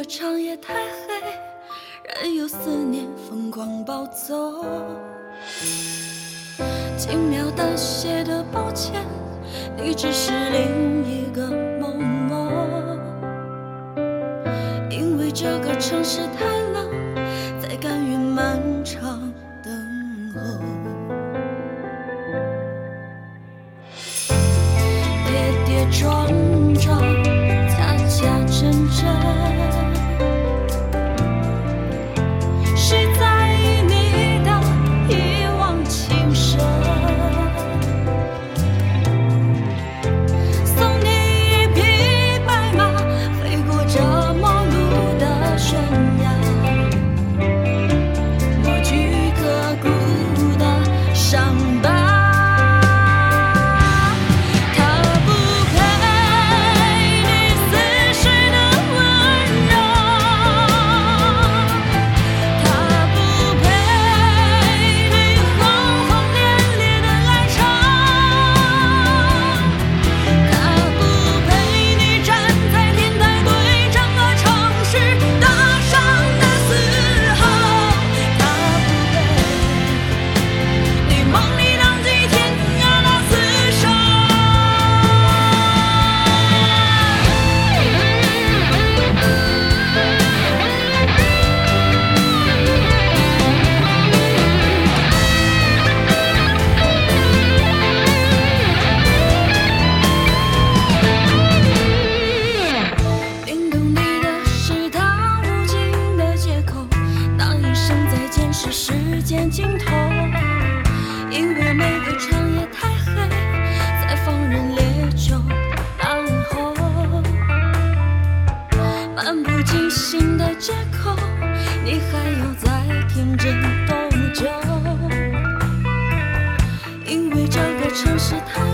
个长夜太黑，任由思念疯狂暴走。轻描淡写的抱歉，你只是另一个某某。因为这个城市太冷，才甘愿漫长等候。跌跌撞撞，恰恰真真，是在意你的一往情深。送你一匹白马，飞过这陌路的悬崖，抹去刻骨的伤疤。是时间尽头，因为每个长夜太黑，才放任烈酒当后。漫不经心的借口，你还要再天真多久？因为这个城市太